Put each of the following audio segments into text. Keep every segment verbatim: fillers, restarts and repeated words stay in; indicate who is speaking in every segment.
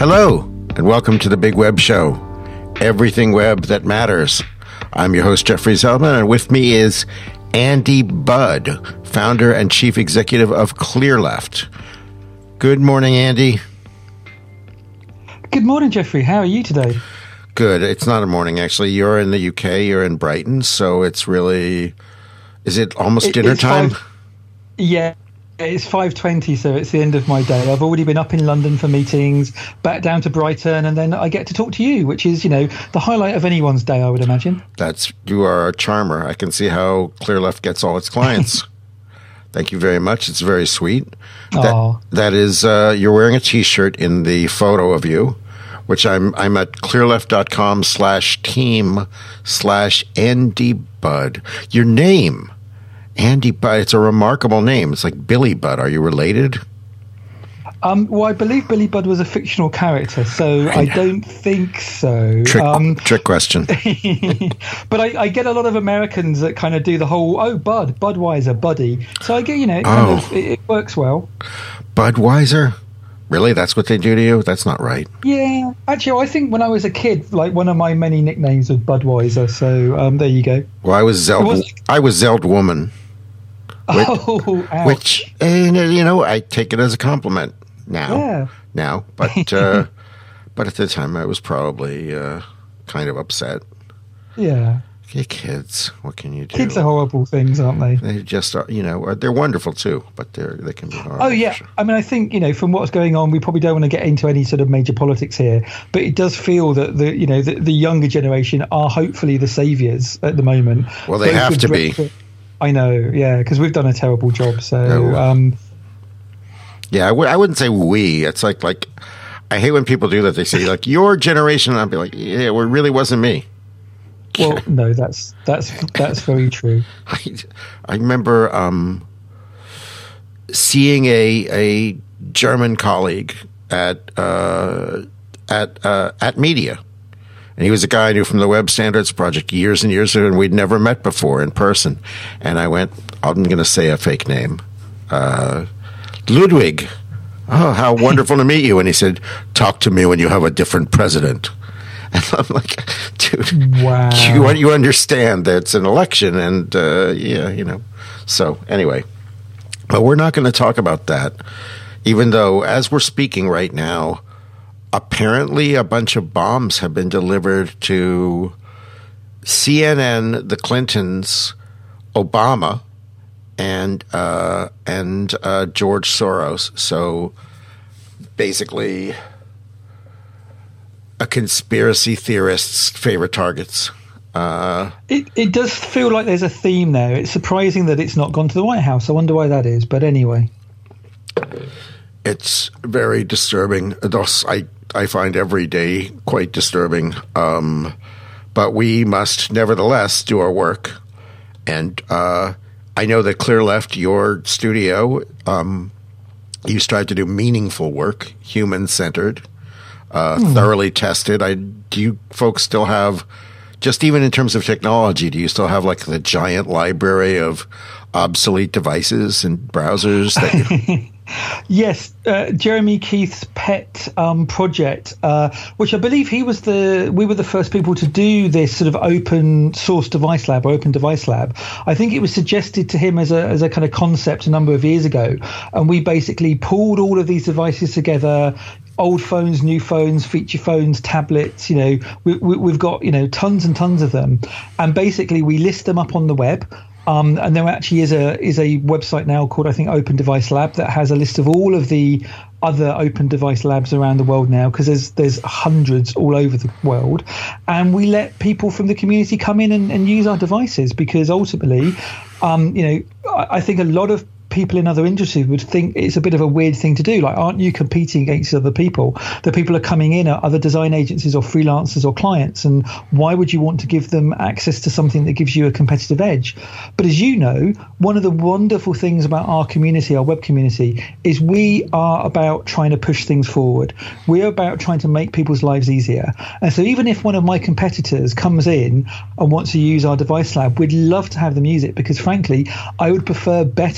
Speaker 1: Hello, and welcome to the Big Web Show, everything web that matters. I'm your host, Jeffrey Zeldman, and with me is Andy Budd, founder and chief executive of ClearLeft. Good morning, Andy.
Speaker 2: Good morning, Jeffrey. How are you today?
Speaker 1: Good. It's not a morning, actually. You're in the U K. You're in Brighton, so it's really... Is it almost
Speaker 2: It-
Speaker 1: dinner
Speaker 2: it's
Speaker 1: time?
Speaker 2: five- Yeah, it's five twenty, so it's the end of my day. I've already been up in London for meetings, back down to Brighton, and then I get to talk to you, which is, you know, the highlight of anyone's day, I would imagine.
Speaker 1: That's You are a charmer. I can see how ClearLeft gets all its clients. Thank you very much. It's very sweet. That,
Speaker 2: Aw.
Speaker 1: that is, uh, you're wearing a T-shirt in the photo of you, which I'm I'm at clearleft.com slash team slash Andy Budd. Your name, Andy Budd, it's a remarkable name. It's like Billy Budd. Are you related?
Speaker 2: Um, well, I believe Billy Budd was a fictional character, so I,
Speaker 1: I know.
Speaker 2: don't think so.
Speaker 1: Trick,
Speaker 2: Um,
Speaker 1: trick question.
Speaker 2: but I, I get a lot of Americans that kind of do the whole, oh, Bud, Budweiser, Buddy. So I get, you know, it, kind
Speaker 1: Oh.
Speaker 2: of, it, it works well.
Speaker 1: Budweiser? Really? That's what they do to you? That's not right.
Speaker 2: Yeah, actually, I think when I was a kid, like one of my many nicknames was Budweiser. So um, there you go.
Speaker 1: Well, I was Zeld.
Speaker 2: It was-
Speaker 1: I was Zeld woman, Which-
Speaker 2: oh, ouch.
Speaker 1: which and, uh, you know, I take it as a compliment now.
Speaker 2: Yeah.
Speaker 1: Now, but uh, but at the time, I was probably uh, kind of upset.
Speaker 2: Yeah,
Speaker 1: Hey, kids, what can you do?
Speaker 2: kids are horrible things, aren't they?
Speaker 1: They just are, you know, they're wonderful too, but they're they can be horrible.
Speaker 2: Oh yeah, I mean, I think, you know, from what's going on, we probably don't want to get into any sort of major politics here, but it does feel that the, you know, the, the younger generation are hopefully the saviors at the moment.
Speaker 1: Well, they
Speaker 2: Both
Speaker 1: have
Speaker 2: with
Speaker 1: to be.
Speaker 2: Brexit- I know, yeah, because we've done a terrible job. So,
Speaker 1: No.
Speaker 2: um,
Speaker 1: Yeah, I w- I wouldn't say we. It's like like I hate when people do that. They say like your generation, and I'd be like, yeah, well, it really wasn't me.
Speaker 2: well, no, that's that's that's very true.
Speaker 1: I, I remember um, seeing a a German colleague at uh, at uh, at Media, and he was a guy I knew from the Web Standards Project years and years ago, and we'd never met before in person. And I went, I'm going to say a fake name, uh, Ludwig. Oh, how wonderful to meet you! And he said, "Talk to me when you have a different president." And I'm like, dude,
Speaker 2: Wow.
Speaker 1: you you understand that it's an election, and uh, yeah, you know. So anyway, but we're not going to talk about that, even though as we're speaking right now, apparently a bunch of bombs have been delivered to C N N, the Clintons, Obama, and uh, and uh, George Soros. So basically, a conspiracy theorist's favorite targets. Uh,
Speaker 2: It it does feel like there's a theme there. It's surprising that it's not gone to the White House. I wonder why that is. But anyway,
Speaker 1: it's very disturbing. Thus, I I find every day quite disturbing. Um, but we must nevertheless do our work. And uh, I know that ClearLeft, your studio, um, you strive to do meaningful work, human-centered, uh, thoroughly tested. I do you folks still have, just even in terms of technology, do you still have like the giant library of obsolete devices and browsers that you,
Speaker 2: yes, uh, Jeremy Keith's pet um, project, uh, which I believe he was the we were the first people to do this sort of open source device lab or open device lab. I think it was suggested to him as a as a kind of concept a number of years ago, and we basically pulled all of these devices together. Old phones, new phones, feature phones, tablets, you know, we, we, we've got, you know, tons and tons of them. And basically we list them up on the web. Um, and there actually is a is a website now called, I think, Open Device Lab that has a list of all of the other open device labs around the world now, because there's there's hundreds all over the world. And we let people from the community come in and, and use our devices, because ultimately, um, you know, I, I think a lot of people in other industries would think it's a bit of a weird thing to do. Like, aren't you competing against other people? The people are coming in are other design agencies or freelancers or clients, and why would you want to give them access to something that gives you a competitive edge? But as you know, one of the wonderful things about our community, our web community, is we are about trying to push things forward. We're about trying to make people's lives easier. And so even if one of my competitors comes in and wants to use our device lab, we'd love to have them use it, because frankly, I would prefer better software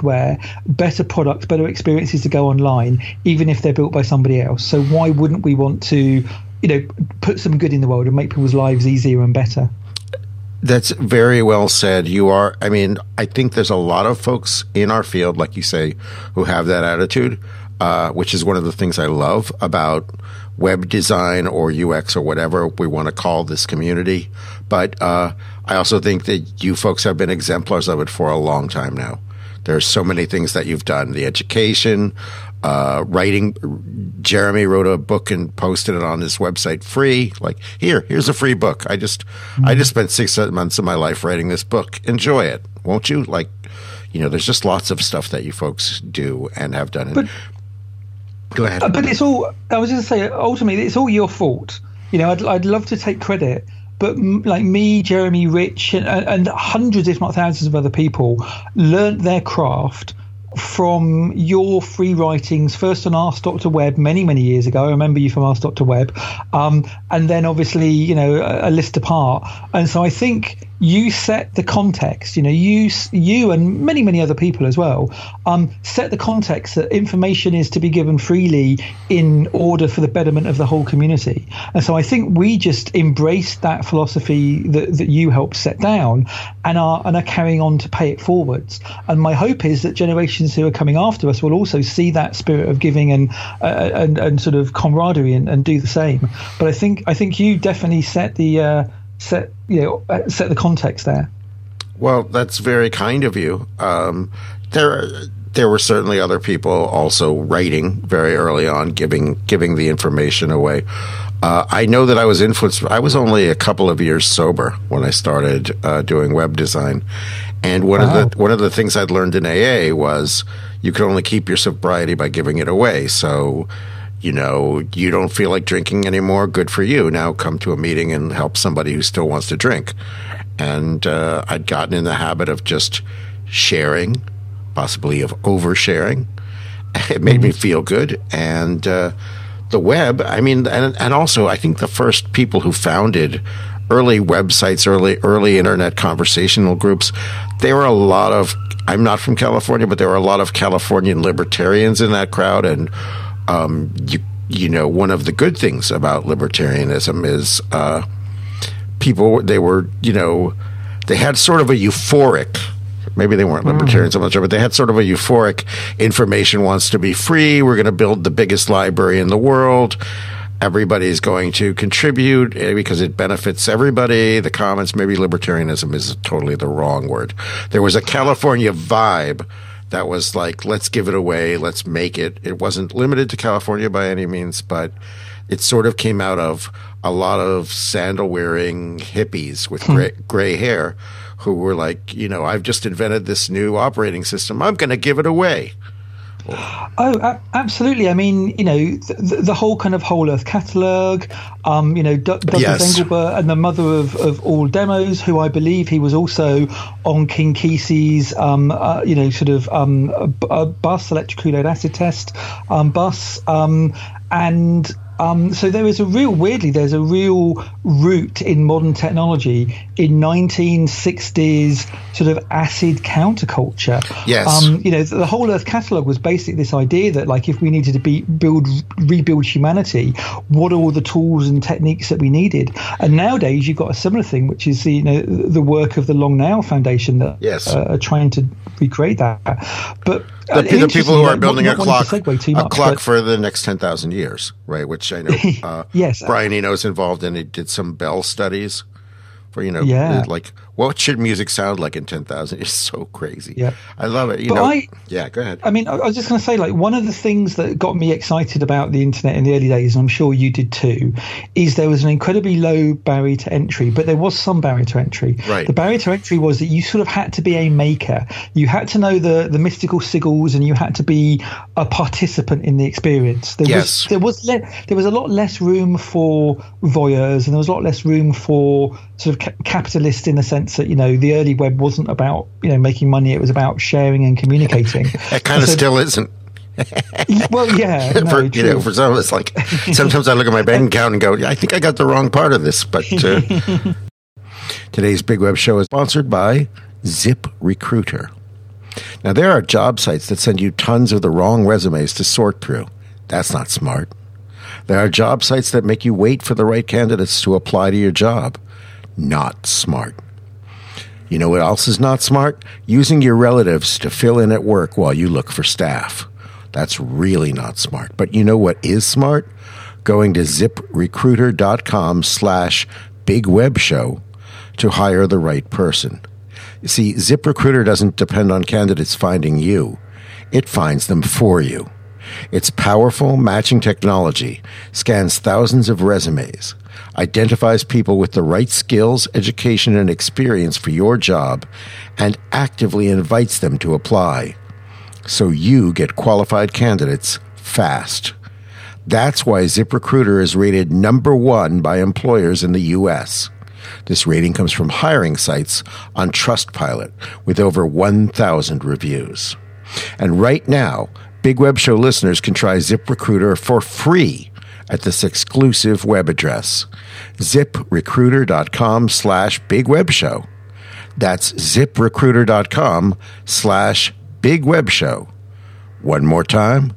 Speaker 2: software, better products, better experiences to go online, even if they're built by somebody else. So why wouldn't we want to, you know, put some good in the world and make people's lives easier and better?
Speaker 1: That's very well said. You are, I mean, I think there's a lot of folks in our field, like you say, who have that attitude, uh, which is one of the things I love about web design or U X or whatever we want to call this community. But uh, I also think that you folks have been exemplars of it for a long time now. There's so many things that you've done. The education, uh, writing. Jeremy wrote a book and posted it on his website free. Like, here, here's a free book. I just, mm-hmm. I just spent six months of my life writing this book. Enjoy it, won't you? Like, you know, there's just lots of stuff that you folks do and have done.
Speaker 2: But,
Speaker 1: Go ahead.
Speaker 2: But it's all, I was just going to say, ultimately, it's all your fault. You know, I'd, I'd love to take credit. But like me, Jeremy, Rich, and, and hundreds, if not thousands of other people learnt their craft from your free writings, first on Ask Doctor Web many, many years ago. I remember you from Ask Doctor Web. Um, and then obviously, you know, a, a list apart. And so I think you set the context, you know, you, you and many, many other people as well, um, set the context that information is to be given freely in order for the betterment of the whole community. And so I think we just embraced that philosophy that, that you helped set down and are, and are carrying on to pay it forwards. And my hope is that generations who are coming after us will also see that spirit of giving and uh, and, and sort of camaraderie and, and do the same. But I think I think you definitely set the uh, set you know uh, set the context there.
Speaker 1: Well, that's very kind of you. Um, there there were certainly other people also writing very early on, giving giving the information away. Uh, I know that I was influenced. I was only a couple of years sober when I started uh, doing web design, and one wow. of the one of the things I'd learned in A A was you can only keep your sobriety by giving it away. So, you know, you don't feel like drinking anymore. Good for you. Now come to a meeting and help somebody who still wants to drink. And uh, I'd gotten in the habit of just sharing, possibly of oversharing. It made mm-hmm. me feel good, and. Uh, The web, I mean, and, and also I think the first people who founded early websites, early early internet conversational groups, there were a lot of, I'm not from California, but there were a lot of Californian libertarians in that crowd. And, um, you, you know, one of the good things about libertarianism is uh, people, they were, you know, they had sort of a euphoric, maybe they weren't libertarians, I'm not sure, but they had sort of a euphoric information wants to be free. We're going to build the biggest library in the world. Everybody's going to contribute because it benefits everybody. The comments, maybe libertarianism is totally the wrong word. There was a California vibe that was like, let's give it away. Let's make it. It wasn't limited to California by any means, but it sort of came out of a lot of sandal wearing hippies with gray, gray hair who were like, you know, I've just invented this new operating system. I'm going to give it away.
Speaker 2: Oh, a- absolutely. I mean, you know, the, the whole kind of Whole Earth Catalog, um, you know, D- Douglas yes. Engelbert and the mother of, of all demos, who I believe he was also on King Kesey's, um, uh, you know, sort of um, a, a bus, electric Kool-Aid acid test um, bus. Um, and Um, so there is a real, weirdly, there's a real root in modern technology in nineteen sixties sort of acid counterculture.
Speaker 1: Yes.
Speaker 2: Um, you know, the Whole Earth Catalog was basically this idea that, like, if we needed to be build, rebuild humanity, what are all the tools and techniques that we needed? And nowadays you've got a similar thing, which is the, you know, the work of the Long Nail Foundation that
Speaker 1: yes.
Speaker 2: uh, are trying to recreate that. But
Speaker 1: The, the people who are building
Speaker 2: not,
Speaker 1: a
Speaker 2: not
Speaker 1: clock,
Speaker 2: much,
Speaker 1: a clock for the next ten thousand years, right? Which I know uh,
Speaker 2: yes.
Speaker 1: Brian Eno's involved in. He did some Bell studies for, you know,
Speaker 2: yeah.
Speaker 1: like what should music sound like in ten thousand? It's so crazy.
Speaker 2: Yeah.
Speaker 1: I love it. You
Speaker 2: but
Speaker 1: know,
Speaker 2: I,
Speaker 1: yeah, go ahead.
Speaker 2: I mean, I was just going to say, like, one of the things that got me excited about the internet in the early days, and I'm sure you did too, is there was an incredibly low barrier to entry, but there was some barrier to entry.
Speaker 1: Right.
Speaker 2: The barrier to entry was that you sort of had to be a maker. You had to know the, the mystical sigils, and you had to be a participant in the experience. There
Speaker 1: yes.
Speaker 2: was there was le- there was a lot less room for voyeurs, and there was a lot less room for sort of ca- capitalists, in the sense that, you know, the early web wasn't about, you know, making money. It was about sharing and communicating.
Speaker 1: It kind of so, still isn't.
Speaker 2: Well, yeah. No,
Speaker 1: for, you know, for some of us, like, sometimes I look at my bank account and go, yeah, I think I got the wrong part of this. But uh, today's Big Web Show is sponsored by ZipRecruiter. Now, there are job sites that send you tons of the wrong resumes to sort through. That's not smart. There are job sites that make you wait for the right candidates to apply to your job. Not smart. You know what else is not smart? Using your relatives to fill in at work while you look for staff. That's really not smart. But you know what is smart? Going to ZipRecruiter.com slash Big Web Show to hire the right person. You see, ZipRecruiter doesn't depend on candidates finding you. It finds them for you. Its powerful matching technology scans thousands of resumes, identifies people with the right skills, education, and experience for your job, and actively invites them to apply. So you get qualified candidates fast. That's why ZipRecruiter is rated number one by employers in the U S. This rating comes from hiring sites on Trustpilot with over one thousand reviews. And right now, Big Web Show listeners can try ZipRecruiter for free at this exclusive web address, ZipRecruiter.com slash Big Web Show. That's ZipRecruiter.com slash Big Web Show. One more time,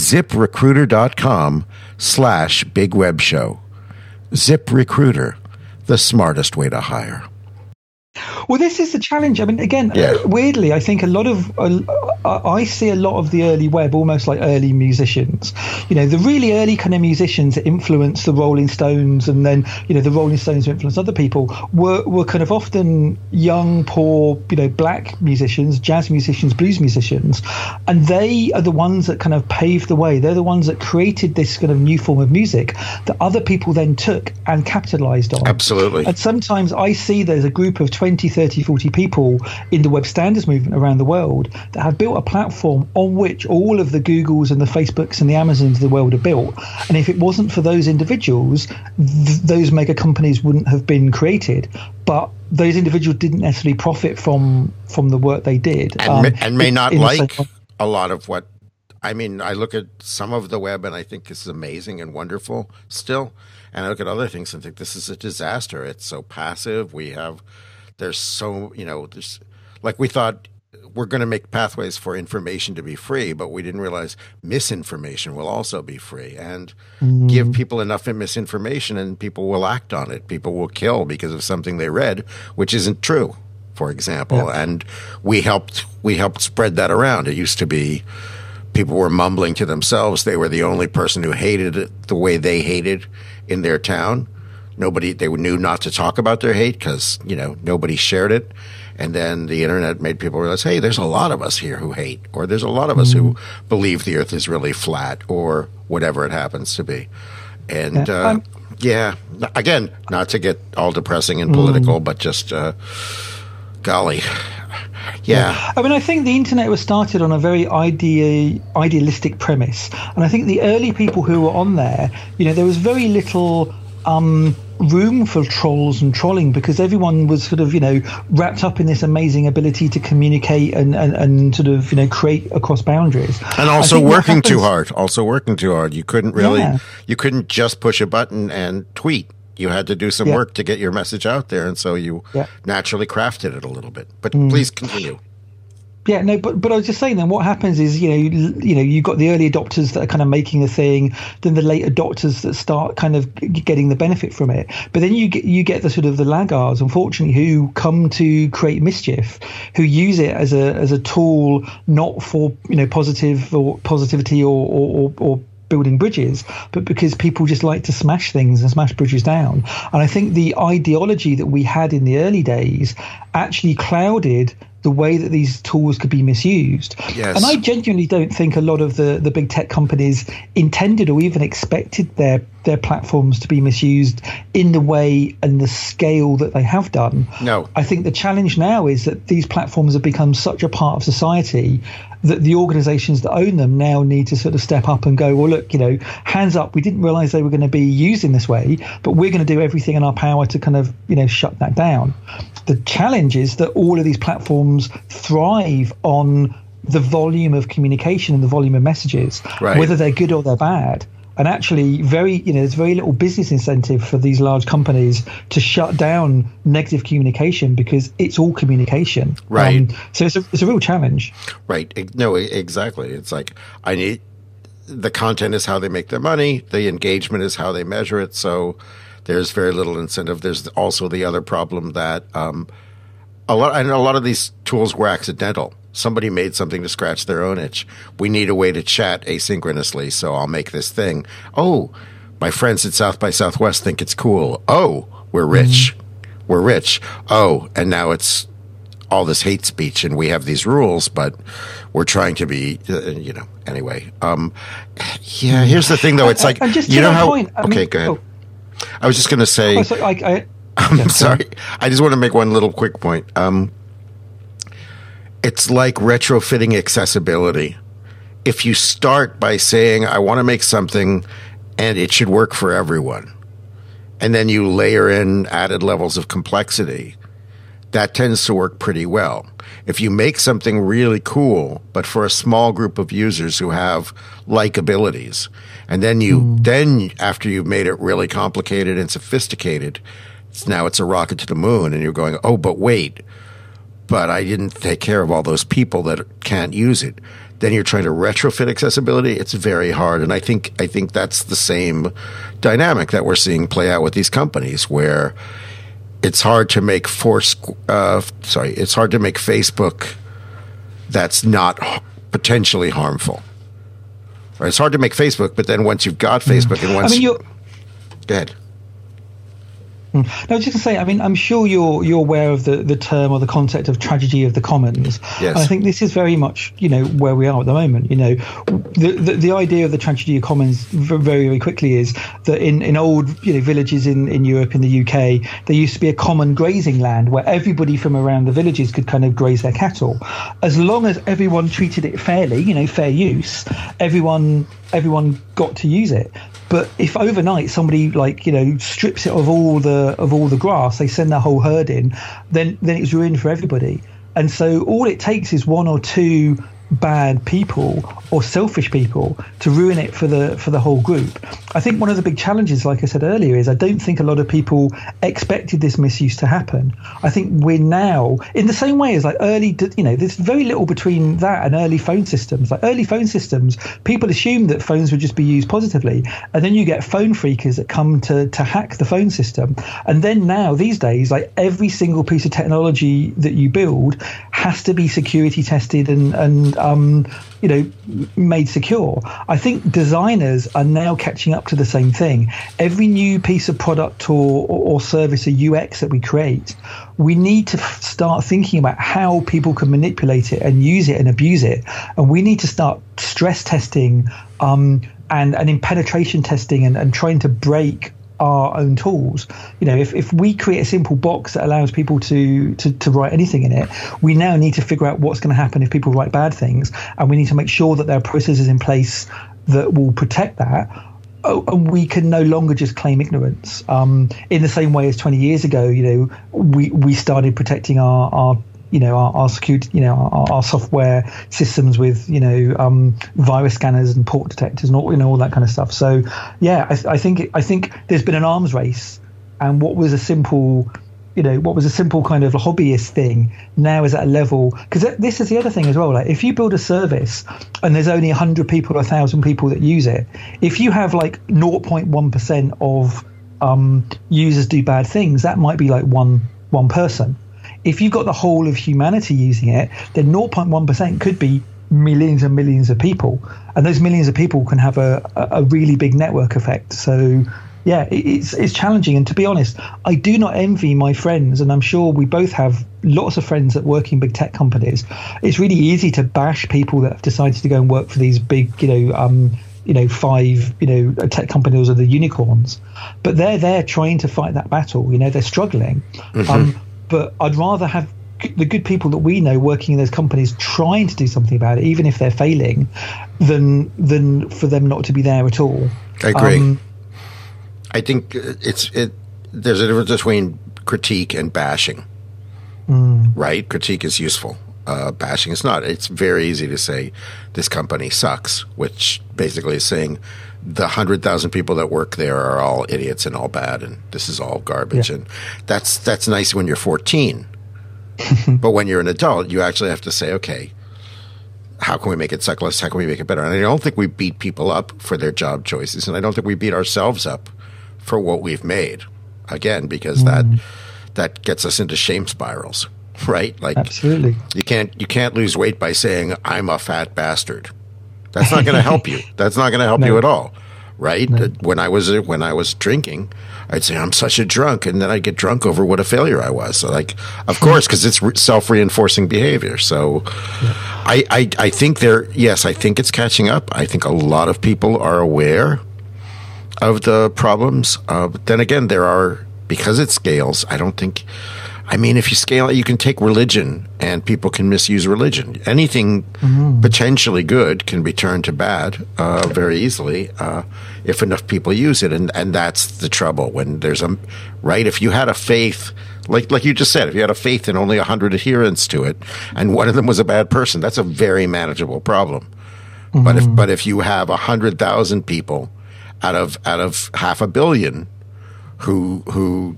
Speaker 1: ZipRecruiter.com slash Big Web Show. ZipRecruiter, the smartest way to hire.
Speaker 2: Well, this is the challenge. I mean, again, yeah. uh, weirdly, I think a lot of uh, I see a lot of the early web almost like early musicians. You know, the really early kind of musicians that influenced the Rolling Stones, and then you know the Rolling Stones influenced other people were were kind of often young, poor, you know, black musicians, jazz musicians, blues musicians, and they are the ones that kind of paved the way. They're the ones that created this kind of new form of music that other people then took and capitalized on.
Speaker 1: Absolutely.
Speaker 2: And sometimes I see there's a group of twenty, thirty, forty people in the web standards movement around the world that have built a platform on which all of the Googles and the Facebooks and the Amazons of the world are built. And if it wasn't for those individuals, th- those mega companies wouldn't have been created. But those individuals didn't necessarily profit from from the work they did.
Speaker 1: And,
Speaker 2: um,
Speaker 1: may, and may not like
Speaker 2: same-
Speaker 1: a lot of what, I mean, I look at some of the web and I think this is amazing and wonderful still. And I look at other things and think this is a disaster. It's so passive. We have... There's so, you know, there's like we thought we're going to make pathways for information to be free, but we didn't realize misinformation will also be free, and mm. give people enough misinformation and people will act on it. People will kill because of something they read, which isn't true, for example. Yeah. And we helped, we helped spread that around. It used to be people were mumbling to themselves. They were the only person who hated it the way they hated in their town. Nobody, they knew not to talk about their hate because, you know, nobody shared it. And then the internet made people realize, hey, there's a lot of us here who hate, or there's a lot of us mm-hmm. who believe the earth is really flat, or whatever it happens to be. And, yeah, uh, yeah again, not to get all depressing and political, mm. but just, uh, golly. Yeah.
Speaker 2: yeah. I mean, I think the internet was started on a very idea, idealistic premise. And I think the early people who were on there, you know, there was very little um, room for trolls and trolling because everyone was sort of, you know, wrapped up in this amazing ability to communicate and, and, and sort of, you know, create across boundaries.
Speaker 1: And also working happens, too hard. Also working too hard. You couldn't really, yeah. you couldn't just push a button and tweet. You had to do some yeah. work to get your message out there, and so you yeah. naturally crafted it a little bit. But mm. please continue.
Speaker 2: Yeah, no, but but I was just saying then what happens is, you know, you, you know, you've got the early adopters that are kind of making the thing, then the late adopters that start kind of getting the benefit from it. But then you get you get the sort of the laggards, unfortunately, who come to create mischief, who use it as a as a tool not for, you know, positive or positivity or or, or, or building bridges, but because people just like to smash things and smash bridges down. And I think the ideology that we had in the early days actually clouded the way that these tools could be misused.
Speaker 1: Yes.
Speaker 2: And I genuinely don't think a lot of the, the big tech companies intended or even expected their their platforms to be misused in the way and the scale that they have done.
Speaker 1: No.
Speaker 2: I think the challenge now is that these platforms have become such a part of society that the organizations that own them now need to sort of step up and go, well, look, you know, hands up, we didn't realize they were going to be used in this way, but we're going to do everything in our power to kind of, you know, shut that down. The challenge is that all of these platforms thrive on the volume of communication and the volume of messages,
Speaker 1: right.
Speaker 2: whether they're good or they're bad. And actually, very you know, there's very little business incentive for these large companies to shut down negative communication because it's all communication.
Speaker 1: Right.
Speaker 2: Um, so it's a, it's a real challenge.
Speaker 1: Right. No, exactly. It's like I need the content is how they make their money. The engagement is how they measure it. So there's very little incentive. There's also the other problem that um, a lot and a lot of these tools were accidental. Somebody made something to scratch their own itch. We need a way to chat asynchronously, so I'll make this thing. Oh, my friends at South by Southwest think it's cool. Oh, we're rich. Mm-hmm. We're rich. Oh, and now it's all this hate speech, and we have these rules, but we're trying to be, uh, you know, anyway. Um, yeah, here's the thing, though. It's like,
Speaker 2: and just
Speaker 1: you know how.
Speaker 2: Point, I
Speaker 1: okay,
Speaker 2: mean,
Speaker 1: go ahead.
Speaker 2: oh.
Speaker 1: I was just going to say.
Speaker 2: Oh, sorry, I, I,
Speaker 1: I'm
Speaker 2: yeah,
Speaker 1: sorry. I just want to make one little quick point. Um, It's like retrofitting accessibility. If you start by saying, I want to make something and it should work for everyone, and then you layer in added levels of complexity, that tends to work pretty well. If you make something really cool, but for a small group of users who have like abilities, and then you, mm. then after you've made it really complicated and sophisticated, it's, now it's a rocket to the moon, and you're going, oh, but wait, but I didn't take care of all those people that can't use it. Then you're trying to retrofit accessibility. It's very hard. And I think, I think that's the same dynamic that we're seeing play out with these companies where it's hard to make force, uh, sorry, it's hard to make Facebook that's not potentially harmful. Or it's hard to make Facebook, but then once you've got Facebook and once,
Speaker 2: I mean, you're,
Speaker 1: go ahead.
Speaker 2: No, just to say, I mean, I'm sure you're you're aware of the, the term or the concept of tragedy of the commons.
Speaker 1: Yes.
Speaker 2: And I think this is very much, you know, where we are at the moment. You know, the the, the idea of the tragedy of commons very, very quickly is that in, in old, you know, villages in, in Europe, in the U K, there used to be a common grazing land where everybody from around the villages could kind of graze their cattle. As long as everyone treated it fairly, you know, fair use, everyone everyone got to use it. But if overnight somebody like, you know, strips it of all the of all the grass, they send their whole herd in, then then it's ruined for everybody. And so all it takes is one or two bad people or selfish people to ruin it for the for the whole group. I think one of the big challenges, like I said earlier, is I don't think a lot of people expected this misuse to happen. I think we're now in the same way as like early, you know, there's very little between that and early phone systems. Like early phone systems, people assumed that phones would just be used positively, and then you get phone freakers that come to to hack the phone system. And then now these days, like every single piece of technology that you build has to be security tested and and um, you know, made secure. I think designers are now catching up to the same thing. Every new piece of product or, or, or service or U X that we create, we need to f- start thinking about how people can manipulate it and use it and abuse it. And we need to start stress testing um, and, and in penetration testing and, and trying to break our own tools. You know, if, if we create a simple box that allows people to, to to write anything in it, we now need to figure out what's going to happen if people write bad things, and we need to make sure that there are processes in place that will protect that. Oh, and we can no longer just claim ignorance. Um, in the same way as twenty years ago, you know, we we started protecting our our you know, our, our security, you know, our, our software systems with, you know, um, virus scanners and port detectors and all, you know, all that kind of stuff. So, yeah, I, I think I think there's been an arms race, and what was a simple, you know, what was a simple kind of hobbyist thing now is at a level, because this is the other thing as well. Like, if you build a service and there's only a hundred people or a thousand people that use it, if you have like zero point one percent of um, users do bad things, that might be like one one person. If you've got the whole of humanity using it, then zero point one percent could be millions and millions of people. And those millions of people can have a, a really big network effect. So, yeah, it's it's challenging. And to be honest, I do not envy my friends, and I'm sure we both have lots of friends that work in big tech companies. It's really easy to bash people that have decided to go and work for these big, you know, um, you know, five, you know, tech companies or the unicorns. But they're there trying to fight that battle. You know, they're struggling. Mm-hmm. Um, But I'd rather have the good people that we know working in those companies trying to do something about it, even if they're failing, than than for them not to be there at all.
Speaker 1: I agree. Um, I think it's it. There's a difference between critique and bashing, mm. right? Critique is useful. uh, bashing. It's not. It's very easy to say this company sucks, which basically is saying the one hundred thousand people that work there are all idiots and all bad, and this is all garbage. Yeah. And that's that's nice when you're fourteen. But when you're an adult, you actually have to say, okay, how can we make it suck less? How can we make it better? And I don't think we beat people up for their job choices, and I don't think we beat ourselves up for what we've made. Again, because mm. that that gets us into shame spirals, right? Like,
Speaker 2: absolutely,
Speaker 1: you can't you can't lose weight by saying I'm a fat bastard. That's not going to help you. That's not going to help no. you at all, right? No. When I was when I was drinking, I'd say I'm such a drunk, and then I'd get drunk over what a failure I was. So, like, of course, because it's re- self-reinforcing behavior. So, yeah. I, I I think there. Yes, I think it's catching up. I think a lot of people are aware of the problems. Uh, but then again, there are, because it scales. I don't think. I mean, if you scale it, you can take religion, and people can misuse religion. Anything mm-hmm. potentially good can be turned to bad uh, very easily uh, if enough people use it, and and that's the trouble. When there's a right, if you had a faith, like like you just said, if you had a faith and only a hundred adherents to it, and one of them was a bad person, that's a very manageable problem. Mm-hmm. But if but if you have a hundred thousand people out of out of half a billion who who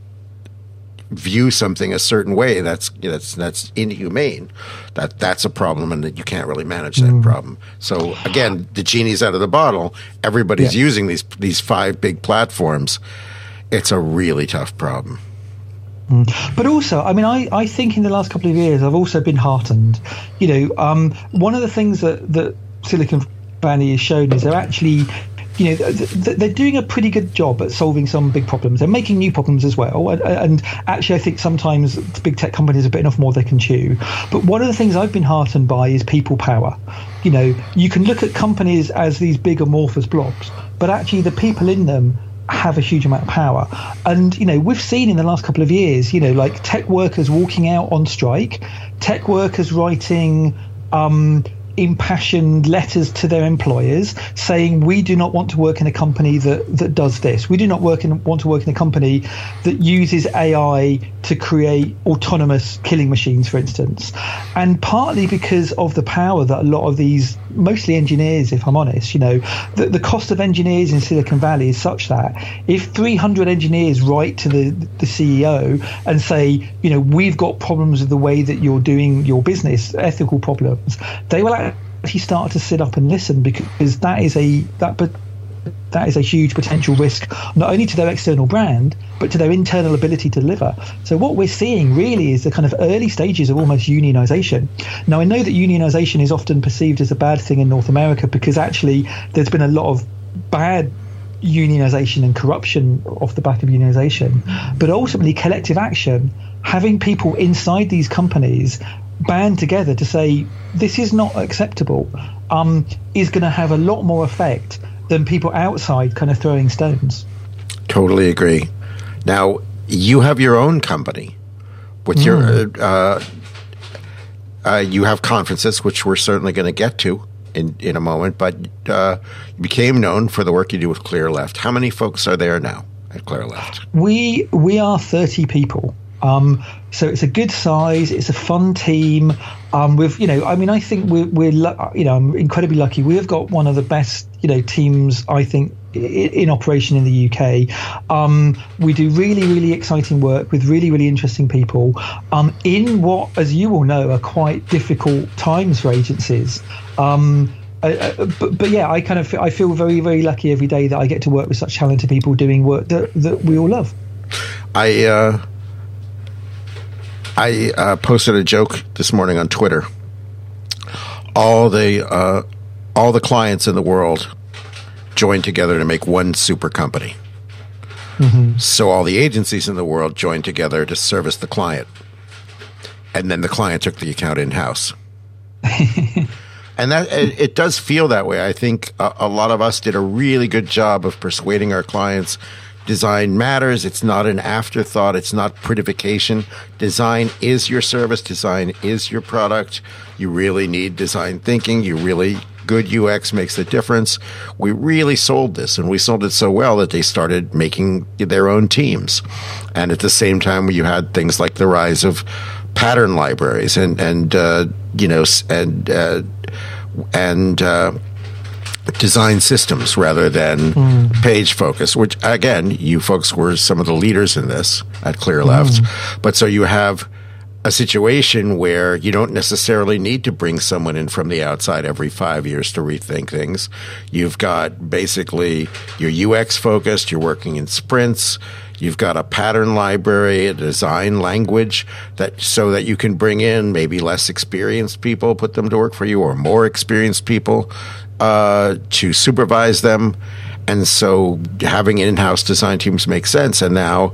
Speaker 1: view something a certain way that's that's that's inhumane, that that's a problem, and that you can't really manage that mm. problem. So again, the genie's out of the bottle. Everybody's yeah. using these these five big platforms. It's a really tough problem.
Speaker 2: Mm. But also, I mean, I, I think in the last couple of years, I've also been heartened. You know, um, one of the things that, that Silicon Valley has shown is they're actually, you know, they're doing a pretty good job at solving some big problems. They're making new problems as well. And actually, I think sometimes big tech companies are bitten off more they can chew. But one of the things I've been heartened by is people power. You know, you can look at companies as these big amorphous blobs, but actually the people in them have a huge amount of power. And, you know, we've seen in the last couple of years, you know, like tech workers walking out on strike, tech workers writing um impassioned letters to their employers saying, we do not want to work in a company that that does this. We do not work in, want to work in a company that uses A I to create autonomous killing machines, for instance. And partly because of the power that a lot of these, mostly engineers, if I'm honest, you know, the, the cost of engineers in Silicon Valley is such that if three hundred engineers write to the, the C E O and say, you know, we've got problems with the way that you're doing your business, ethical problems, they will actually start to sit up and listen, because that is a that but that is a huge potential risk, not only to their external brand but to their internal ability to deliver. So what we're seeing really is the kind of early stages of almost unionization. Now, I know that unionization is often perceived as a bad thing in North America, because actually there's been a lot of bad unionization and corruption off the back of unionization, but ultimately collective action, having people inside these companies band together to say this is not acceptable, um, is going to have a lot more effect than people outside kind of throwing stones.
Speaker 1: Totally agree. Now, you have your own company with mm. your uh, uh, you have conferences, which we're certainly going to get to in, in a moment, but uh, you became known for the work you do with ClearLeft. How many folks are there now at ClearLeft?
Speaker 2: We we are thirty people. Um, so it's a good size. It's a fun team. Um, with you know, I mean, I think we're, we're you know, I'm incredibly lucky. We have got one of the best, you know, teams, I think, in, in operation in the U K. Um, we do really, really exciting work with really, really interesting people um, in what, as you all know, are quite difficult times for agencies. Um, uh, but, but yeah, I kind of I feel very, very lucky every day that I get to work with such talented people doing work that, that we all love.
Speaker 1: I. Uh... I uh, posted a joke this morning on Twitter. All the uh, all the clients in the world join together to make one super company. Mm-hmm. So all the agencies in the world joined together to service the client. And then the client took the account in-house. And that it, it does feel that way. I think a, a lot of us did a really good job of persuading our clients design matters. It's not an afterthought. It's not prettification. Design is your service. Design is your product. You really need design thinking. You really good U X makes the difference. We really sold this, and we sold it so well that they started making their own teams. And at the same time, you had things like the rise of pattern libraries and and uh, you know and uh, and uh, design systems rather than mm. page focus, which again, you folks were some of the leaders in this at ClearLeft. Mm. But so you have a situation where you don't necessarily need to bring someone in from the outside every five years to rethink things. You've got basically your U X focused, you're working in sprints, you've got a pattern library, a design language that so that you can bring in maybe less experienced people, put them to work for you, or more experienced people uh, to supervise them. And so having in-house design teams makes sense. And now,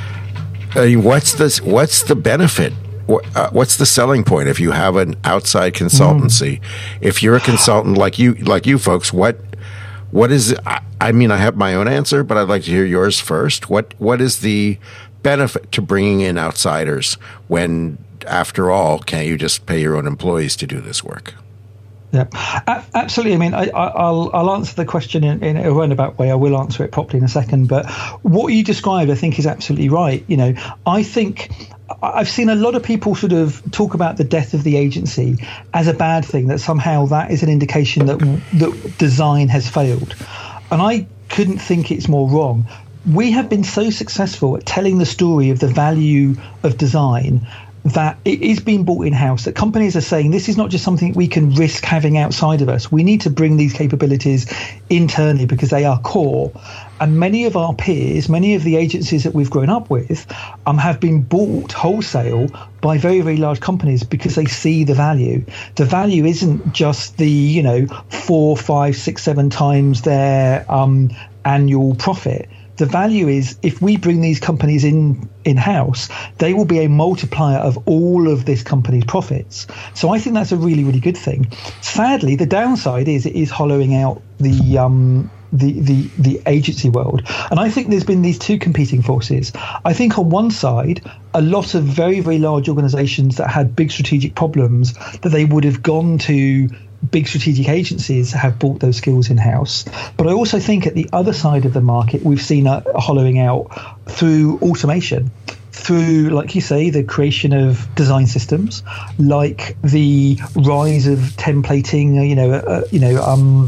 Speaker 1: I mean, what's the, what's the benefit? Uh, what's the selling point if you have an outside consultancy? Mm. If you're a consultant like you, like you folks, what, what is? I, I mean, I have my own answer, but I'd like to hear yours first. What, what is the benefit to bringing in outsiders when, after all, can't you just pay your own employees to do this work?
Speaker 2: Yeah, absolutely. I mean, I, I'll I'll answer the question in, in a roundabout way. I will answer it properly in a second. But what you described, I think, is absolutely right. You know, I think I've seen a lot of people sort of talk about the death of the agency as a bad thing, that somehow that is an indication that that design has failed. And I couldn't think it's more wrong. We have been so successful at telling the story of the value of design that it is being brought in-house, that companies are saying this is not just something we can risk having outside of us. We need to bring these capabilities internally because they are core. And many of our peers, many of the agencies that we've grown up with, um, have been bought wholesale by very, very large companies because they see the value. The value isn't just the, you know, four, five, six, seven times their um, annual profit. The value is if we bring these companies in in-house, they will be a multiplier of all of this company's profits. So I think that's a really, really good thing. Sadly, the downside is it is hollowing out the um, the, the the agency world. And I think there's been these two competing forces. I think on one side, a lot of very, very large organizations that had big strategic problems that they would have gone to big strategic agencies have brought those skills in-house. But I also think at the other side of the market, we've seen a, a hollowing out through automation, through, like you say, the creation of design systems, like the rise of templating, you know, uh, you know, um,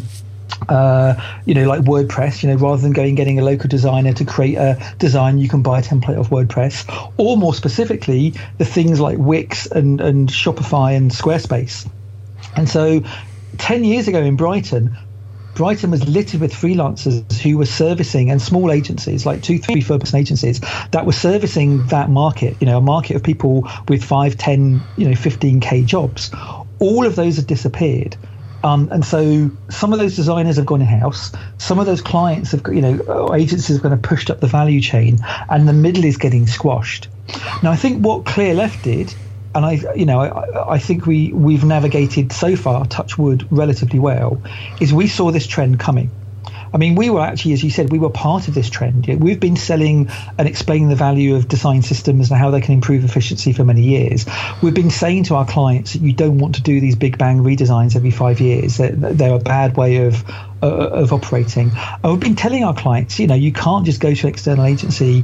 Speaker 2: uh, you know, like WordPress, you know, rather than going and getting a local designer to create a design, you can buy a template off WordPress, or more specifically, the things like Wix and, and Shopify and Squarespace. And so ten years ago in Brighton, Brighton was littered with freelancers who were servicing, and small agencies like two, three, four person agencies that were servicing that market, you know, a market of people with five, ten, you know, fifteen K jobs. All of those have disappeared. Um, and so some of those designers have gone in-house. Some of those clients have, you know, agencies have kind of pushed up the value chain, and the middle is getting squashed. Now, I think what ClearLeft did, and I, you know, I, I think we we've navigated so far, touch wood, relatively well, is we saw this trend coming. I mean, we were actually, as you said, we were part of this trend. We've been selling and explaining the value of design systems and how they can improve efficiency for many years. We've been saying to our clients that you don't want to do these big bang redesigns every five years. They're, they're a bad way of uh, of operating. And we've been telling our clients, you know, you can't just go to an external agency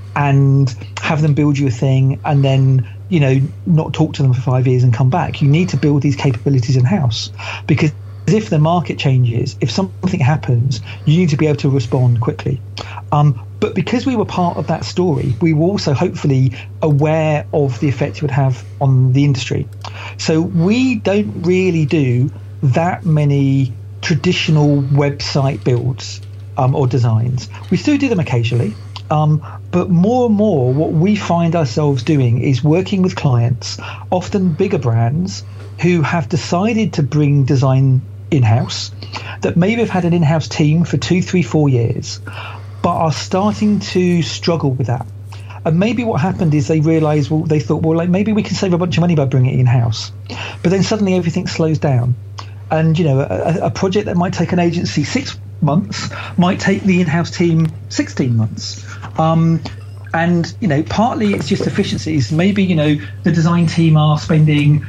Speaker 2: and have them build you a thing and then, you know, not talk to them for five years and come back. You need to build these capabilities in-house, because if the market changes, if something happens, you need to be able to respond quickly. Um, but because we were part of that story, we were also hopefully aware of the effect it would have on the industry. So we don't really do that many traditional website builds um, or designs. We still do them occasionally. Um, but more and more, what we find ourselves doing is working with clients, often bigger brands, who have decided to bring design in-house, that maybe have had an in-house team for two, three, four years, but are starting to struggle with that. And maybe what happened is they realized, well, they thought, well, like maybe we can save a bunch of money by bringing it in-house. But then suddenly everything slows down. And, you know, a, a project that might take an agency six months might take the in-house team sixteen months. Um, and, you know, partly it's just efficiencies. Maybe, you know, the design team are spending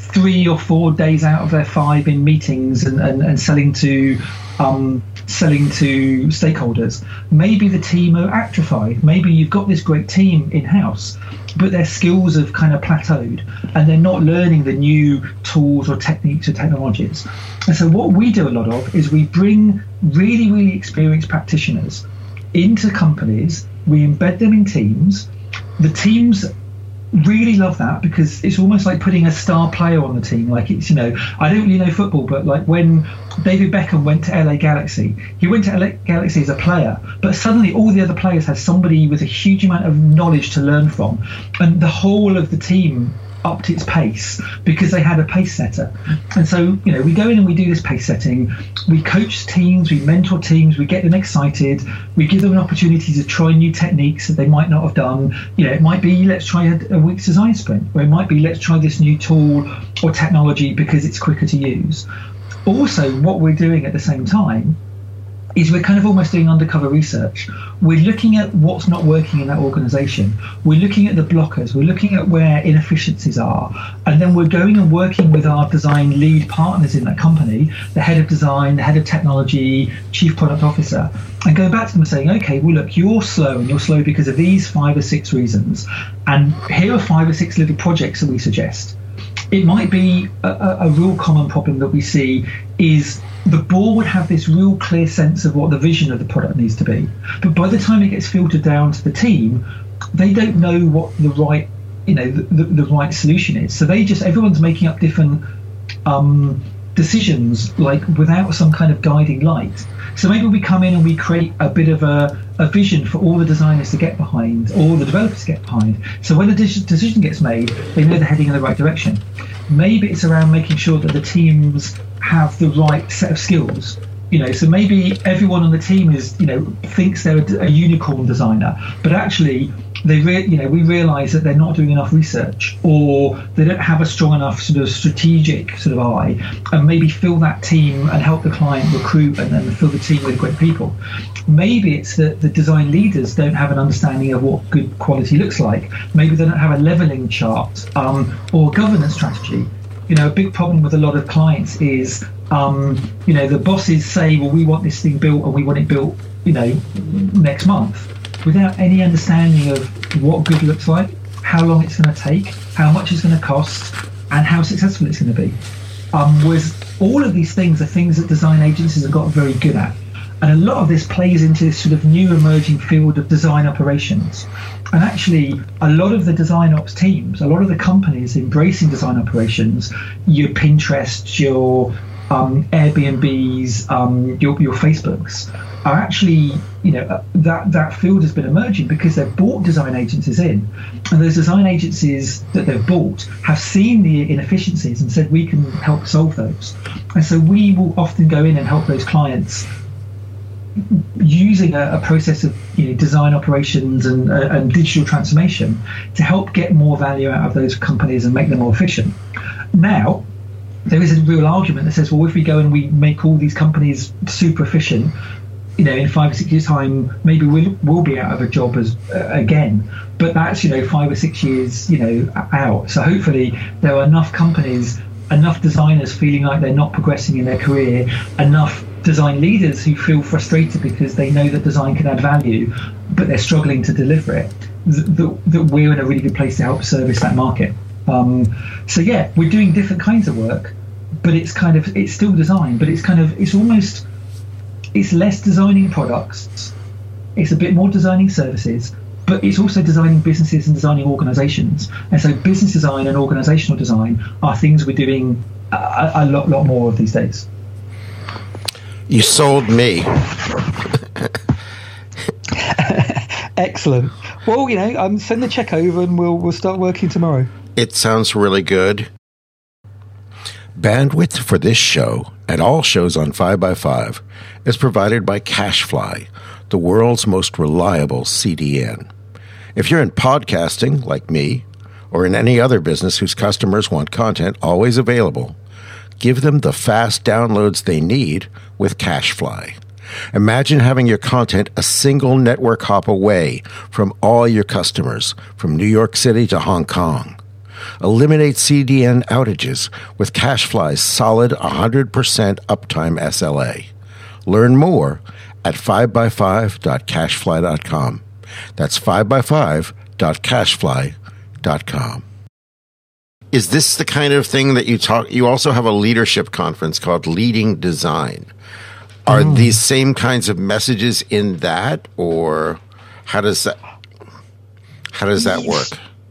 Speaker 2: three or four days out of their five in meetings and, and, and selling to um, selling to stakeholders. Maybe the team are atrophied. Maybe you've got this great team in-house, but their skills have kind of plateaued and they're not learning the new tools or techniques or technologies. And so what we do a lot of is we bring really, really experienced practitioners into companies. We embed them in teams. The teams really love that because it's almost like putting a star player on the team. Like it's, you know, I don't really know football, but like when David Beckham went to L A Galaxy, he went to L A Galaxy as a player, but suddenly all the other players had somebody with a huge amount of knowledge to learn from, and the whole of the team upped its pace because they had a pace setter. And so, you know, we go in and we do this pace setting, we coach teams, we mentor teams, we get them excited, we give them an opportunity to try new techniques that they might not have done. You know, it might be let's try a, a week's design sprint, or it might be let's try this new tool or technology because it's quicker to use. Also, what we're doing at the same time is we're kind of almost doing undercover research. We're looking at what's not working in that organization. We're looking at the blockers. We're looking at where inefficiencies are. And then we're going and working with our design lead partners in that company, the head of design, the head of technology, chief product officer, and going back to them and saying, okay, well, look, you're slow and you're slow because of these five or six reasons. And here are five or six little projects that we suggest. It might be a, a, a real common problem that we see is the board would have this real clear sense of what the vision of the product needs to be. But by the time it gets filtered down to the team, they don't know what the right, you know, the, the, the right solution is. So they just, everyone's making up different um, decisions, like without some kind of guiding light. So maybe we come in and we create a bit of a, a vision for all the designers to get behind, or the developers to get behind. So when the decision gets made, they know they're heading in the right direction. Maybe it's around making sure that the teams have the right set of skills. You know, so maybe everyone on the team is, you know, thinks they're a, a unicorn designer, but actually they, re- you know, we realise that they're not doing enough research, or they don't have a strong enough sort of strategic sort of eye, and maybe fill that team and help the client recruit and then fill the team with great people. Maybe it's that the design leaders don't have an understanding of what good quality looks like. Maybe they don't have a levelling chart um, or governance strategy. You know, a big problem with a lot of clients is, um, you know, the bosses say, well, we want this thing built and we want it built, you know, next month, without any understanding of what good looks like, how long it's going to take, how much it's going to cost, and how successful it's going to be. Um, whereas all of these things are things that design agencies have got very good at. And a lot of this plays into this sort of new emerging field of design operations. And actually, a lot of the design ops teams, a lot of the companies embracing design operations, your Pinterest, your um, Airbnbs, um, your, your Facebooks, are actually, you know, that, that field has been emerging because they've bought design agencies in. And those design agencies that they've bought have seen the inefficiencies and said, we can help solve those. And so we will often go in and help those clients using a, a process of, you know, design operations and, uh, and digital transformation to help get more value out of those companies and make them more efficient. Now, there is a real argument that says, well, if we go and we make all these companies super efficient, you know, in five or six years' time, maybe we'll, we'll be out of a job as uh, again. But that's, you know, five or six years, you know, out. So hopefully there are enough companies, enough designers feeling like they're not progressing in their career, enough design leaders who feel frustrated because they know that design can add value, but they're struggling to deliver it, that, that we're in a really good place to help service that market. Um, so yeah, we're doing different kinds of work, but it's kind of, it's still design, but it's kind of, it's almost, it's less designing products, it's a bit more designing services, but it's also designing businesses and designing organizations. And so business design and organizational design are things we're doing a, a lot, lot more of these days.
Speaker 1: You sold me.
Speaker 2: Excellent. Well, you know, um, send the check over and we'll we'll start working tomorrow.
Speaker 1: It sounds really good. Bandwidth for this show and all shows on five by five is provided by CacheFly, the world's most reliable C D N. If you're in podcasting, like me, or in any other business whose customers want content always available, give them the fast downloads they need with CacheFly. Imagine having your content a single network hop away from all your customers, from New York City to Hong Kong. Eliminate C D N outages with CashFly's solid one hundred percent uptime S L A. Learn more at five by five dot cashfly dot com. That's five by five dot cashfly dot com. Is this the kind of thing that you talk? You also have a leadership conference called Leading Design. Are mm. these same kinds of messages in that, or how does that how does that work?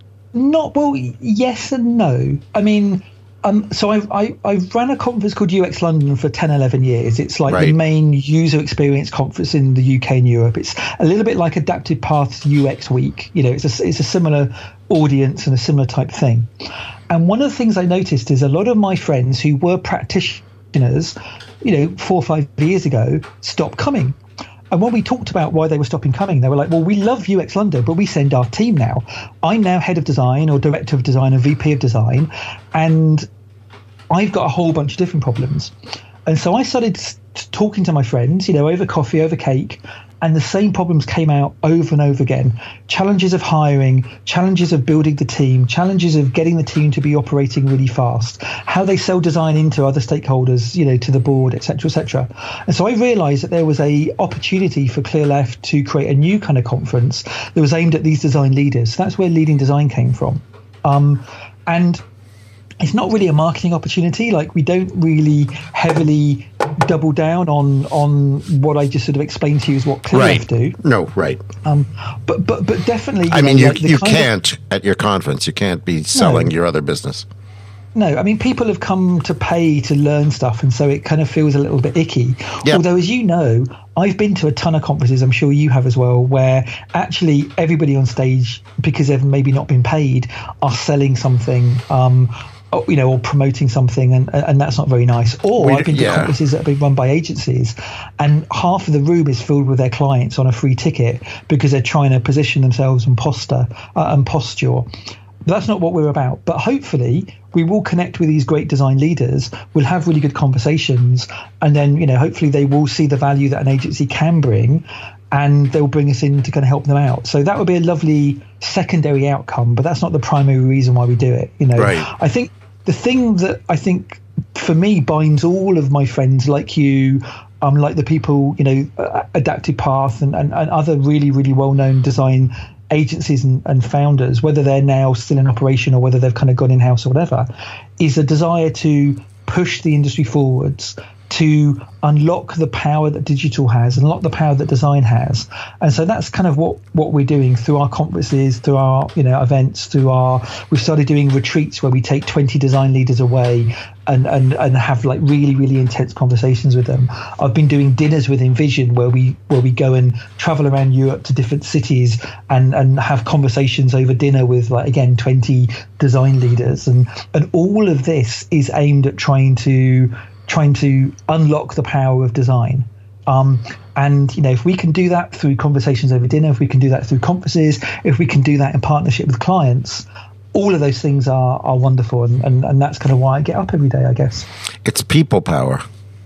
Speaker 2: Not well. Yes and no. I mean, um, so I've I, I've run a conference called U X London for ten, eleven years. It's like right. the main user experience conference in the U K and Europe. It's a little bit like Adaptive Path's U X Week. You know, it's a it's a similar audience and a similar type thing. And one of the things I noticed is a lot of my friends who were practitioners, you know, four or five years ago, stopped coming. And when we talked about why they were stopping coming, they were like, well, we love U X London, but we send our team now. I'm now head of design or director of design or V P of design, and I've got a whole bunch of different problems. And so I started talking to my friends, you know, over coffee, over cake, and the same problems came out over and over again. Challenges of hiring, challenges of building the team, challenges of getting the team to be operating really fast, how they sell design into other stakeholders, you know, to the board, et cetera, et cetera. And so I realized that there was a opportunity for ClearLeft to create a new kind of conference that was aimed at these design leaders. So that's where Leading Design came from. Um, and it's not really a marketing opportunity. Like, we don't really heavily double down on on what I just sort of explained to you is what ClearLeft
Speaker 1: right.
Speaker 2: do.
Speaker 1: No, right.
Speaker 2: Um, but but but definitely. You
Speaker 1: I
Speaker 2: know,
Speaker 1: mean, you
Speaker 2: like
Speaker 1: you can't of, at your conference. You can't be selling no. your other business.
Speaker 2: No, I mean, people have come to pay to learn stuff, and so it kind of feels a little bit icky. Yep. Although, as you know, I've been to a ton of conferences, I'm sure you have as well, where actually everybody on stage, because they've maybe not been paid, are selling something. Um, you know, or promoting something, and and that's not very nice. Or we, I've been to yeah. conferences that have been run by agencies, and half of the room is filled with their clients on a free ticket because they're trying to position themselves and posture uh, and posture. But that's not what we're about. But hopefully, we will connect with these great design leaders. We'll have really good conversations, and then, you know, hopefully they will see the value that an agency can bring, and they'll bring us in to kind of help them out. So that would be a lovely secondary outcome, but that's not the primary reason why we do it. You know,
Speaker 1: right.
Speaker 2: I think the thing that I think for me binds all of my friends like you, um, like the people, you know, uh, Adaptive Path and, and, and other really, really well-known design agencies and, and founders, whether they're now still in operation or whether they've kind of gone in-house or whatever, is a desire to push the industry forwards, to unlock the power that digital has, unlock the power that design has. And so that's kind of what, what we're doing through our conferences, through our, you know, events, through our, we've started doing retreats where we take twenty design leaders away and, and, and have like really, really intense conversations with them. I've been doing dinners with Envision where we, where we go and travel around Europe to different cities and, and have conversations over dinner with, like, again, twenty design leaders. And, and all of this is aimed at trying to, trying to unlock the power of design. Um, and, you know, if we can do that through conversations over dinner, if we can do that through conferences, if we can do that in partnership with clients, all of those things are, are wonderful. And, and, and that's kind of why I get up every day, I guess.
Speaker 1: It's people power.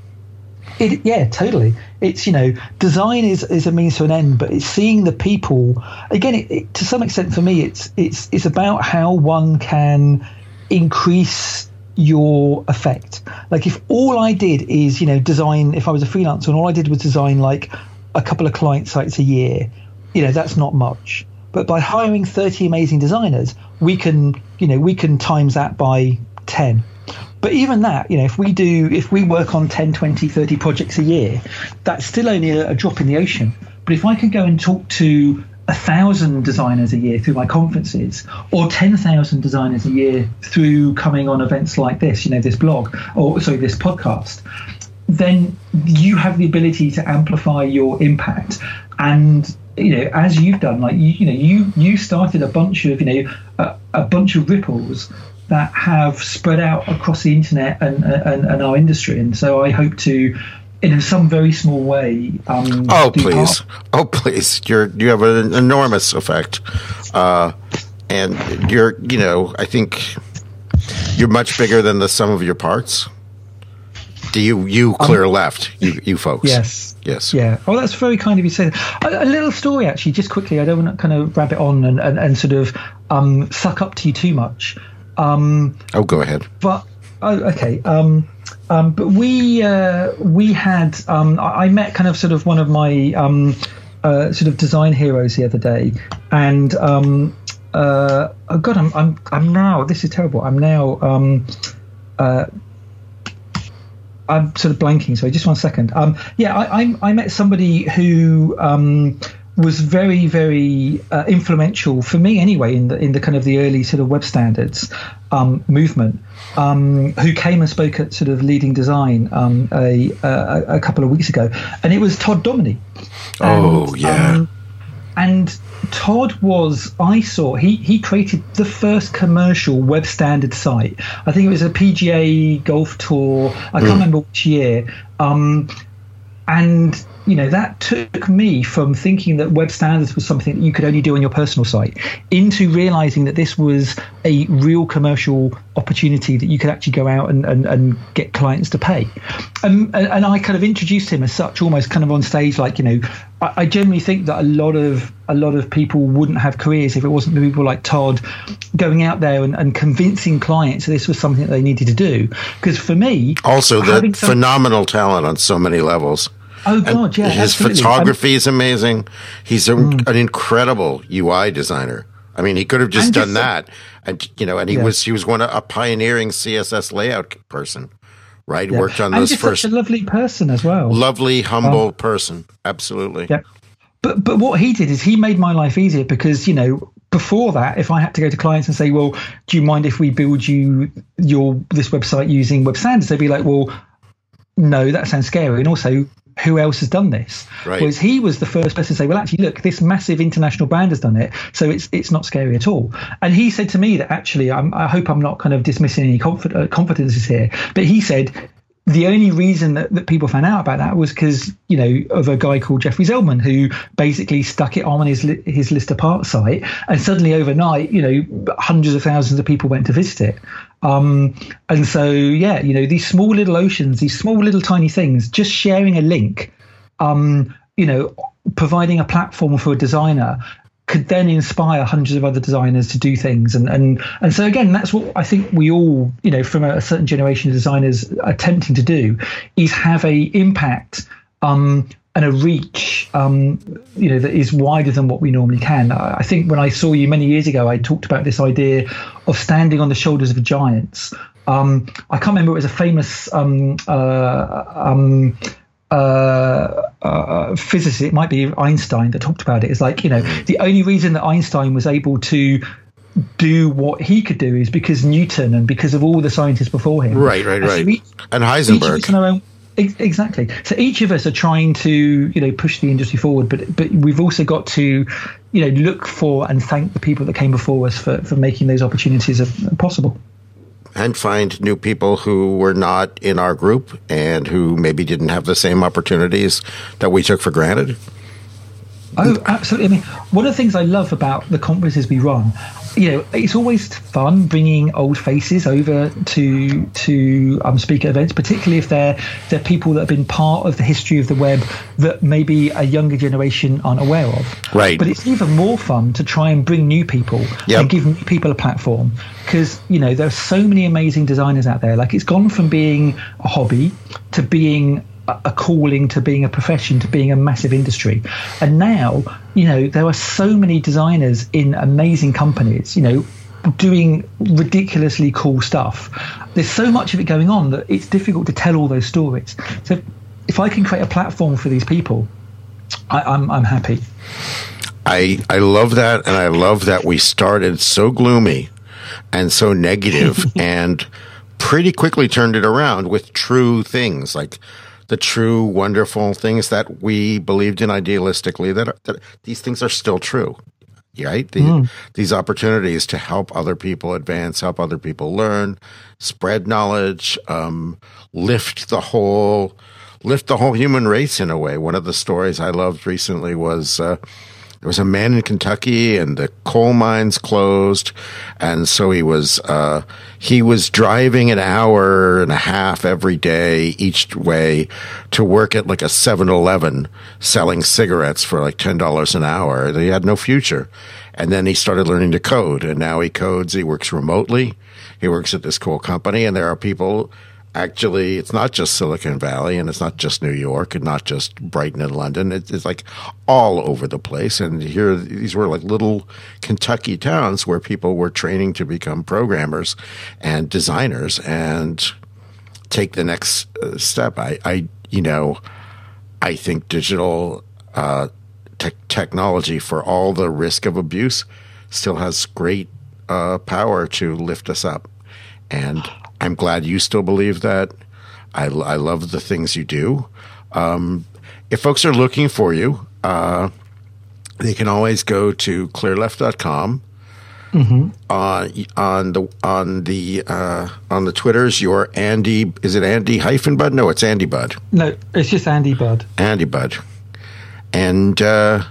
Speaker 2: It, yeah, totally. It's, you know, design is, is a means to an end, but it's seeing the people. Again, it, it, to some extent for me, it's it's it's about how one can increase your effect. Like, if all I did is, you know, design, if I was a freelancer and all I did was design like a couple of client sites a year, you know, that's not much. But by hiring thirty amazing designers, we can, you know, we can times that by ten. But even that, you know, if we do, if we work on ten, twenty, thirty projects a year, that's still only a, a drop in the ocean. But if I can go and talk to a thousand designers a year through my conferences, or ten thousand designers a year through coming on events like this, you know, this blog, or sorry, this podcast, then you have the ability to amplify your impact. And, you know, as you've done, like, you, you know, you, you started a bunch of, you know, a, a bunch of ripples that have spread out across the internet and, and, and our industry. And so I hope to, in some very small way. Um,
Speaker 1: oh, please. Part- oh, please. You're, you have an enormous effect. Uh, and you're, you know, I think you're much bigger than the sum of your parts. Do you, you clear um, left, you, you folks.
Speaker 2: Yes.
Speaker 1: Yes.
Speaker 2: Yeah. Oh, that's very kind of you to say that. A, a little story, actually, just quickly. I don't want to kind of rabbit on and, and, and sort of um, suck up to you too much. Um,
Speaker 1: oh, go ahead.
Speaker 2: But oh, okay. Um, um, but we uh, we had um, I, I met kind of sort of one of my um, uh, sort of design heroes the other day, and um, uh, oh god, I'm I'm I'm now this is terrible. I'm now um, uh, I'm sort of blanking. So just one second. Um, yeah, I, I I met somebody who. Um, was very, very uh, influential for me anyway in the in the kind of the early sort of web standards um, movement. Um, who came and spoke at sort of Leading Design um, a, a a couple of weeks ago, and it was Todd Dominy.
Speaker 1: Oh
Speaker 2: and,
Speaker 1: yeah,
Speaker 2: um, and Todd was I saw he he created the first commercial web standard site. I think it was a P G A Golf Tour. I can't mm. remember which year. Um, and you know, that took me from thinking that web standards was something that you could only do on your personal site into realizing that this was a real commercial opportunity that you could actually go out and, and, and get clients to pay. Um, and, and I kind of introduced him as such, almost kind of on stage, like, you know, I, I generally think that a lot of a lot of people wouldn't have careers if it wasn't for people like Todd going out there and, and convincing clients that this was something that they needed to do. Because for me...
Speaker 1: Also, the some, phenomenal talent on so many levels.
Speaker 2: Oh, God,
Speaker 1: and
Speaker 2: yeah.
Speaker 1: His
Speaker 2: absolutely.
Speaker 1: photography
Speaker 2: I'm,
Speaker 1: is amazing. He's a, mm. an incredible U I designer. I mean, he could have just done just, that. And, you know, and he yeah. was he was one a pioneering C S S layout person, right?
Speaker 2: Yeah.
Speaker 1: Worked on
Speaker 2: and
Speaker 1: those
Speaker 2: just
Speaker 1: first.
Speaker 2: Such a lovely person as well.
Speaker 1: Lovely, humble um, person. Absolutely.
Speaker 2: Yeah. But, but what he did is he made my life easier because, you know, before that, if I had to go to clients and say, well, do you mind if we build you your this website using web standards? They'd be like, well, no, that sounds scary. And also, who else has done this?
Speaker 1: Right.
Speaker 2: Whereas he was the first person to say, well, actually, look, this massive international brand has done it, so it's it's not scary at all. And he said to me that actually, I'm, I hope I'm not kind of dismissing any confi- uh, confidences here, but he said the only reason that, that people found out about that was because, you know, of a guy called Jeffrey Zellman who basically stuck it on his li- his list apart site, and suddenly overnight, you know, hundreds of thousands of people went to visit it. Um, and so, yeah, you know, these small little oceans, these small little tiny things, just sharing a link, um, you know, providing a platform for a designer could then inspire hundreds of other designers to do things. And, and, and so, again, that's what I think we all, you know, from a, a certain generation of designers attempting to do is have a impact um, and a reach, um, you know, that is wider than what we normally can. I think when I saw you many years ago, I talked about this idea of standing on the shoulders of giants. Um, I can't remember, it was a famous um, uh, um, uh, uh, physicist, it might be Einstein, that talked about it. It's like, you know, the only reason that Einstein was able to do what he could do is because Newton and because of all the scientists before him.
Speaker 1: Right, right, right.
Speaker 2: So each,
Speaker 1: and Heisenberg.
Speaker 2: Exactly. So each of us are trying to, you know, push the industry forward, but but we've also got to, you know, look for and thank the people that came before us for, for making those opportunities possible.
Speaker 1: And find new people who were not in our group and who maybe didn't have the same opportunities that we took for granted.
Speaker 2: Oh, absolutely. I mean, one of the things I love about the conferences we run, you know, it's always fun bringing old faces over to to um, speaker events, particularly if they're they're people that have been part of the history of the web that maybe a younger generation aren't aware of.
Speaker 1: Right.
Speaker 2: But it's even more fun to try and bring new people yep. and give new people a platform because, you know, there are so many amazing designers out there. Like, it's gone from being a hobby to being a calling, to being a profession, to being a massive industry. And now, you know, there are so many designers in amazing companies, you know, doing ridiculously cool stuff. There's so much of it going on that it's difficult to tell all those stories. So if I can create a platform for these people, I, I'm I'm happy.
Speaker 1: I I love that, and I love that we started so gloomy and so negative and pretty quickly turned it around with true things like the true, wonderful things that we believed in idealistically, that, are, that these things are still true, right? The, mm. These opportunities to help other people advance, help other people learn, spread knowledge, um, lift the whole, lift the whole human race in a way. One of the stories I loved recently was uh, there was a man in Kentucky, and the coal mines closed, and so he was uh, he was driving an hour and a half every day each way to work at like a seven eleven selling cigarettes for like ten dollars an hour. He had no future. And then he started learning to code, and now he codes. He works remotely. He works at this cool company, and there are people. Actually, it's not just Silicon Valley, and it's not just New York, and not just Brighton and London. It's, it's like all over the place. And here, these were like little Kentucky towns where people were training to become programmers and designers and take the next uh, step. I, I, you know, I think digital uh, te- technology, for all the risk of abuse, still has great uh, power to lift us up. And I'm glad you still believe that. I, I love the things you do. Um, if folks are looking for you, uh, they can always go to clear left dot com. Mm-hmm. Uh, on the on the uh, on the Twitters, you're Andy. Is it Andy hyphen Bud? No, it's Andy Bud.
Speaker 2: No, it's just Andy Bud.
Speaker 1: Andy Bud. And uh,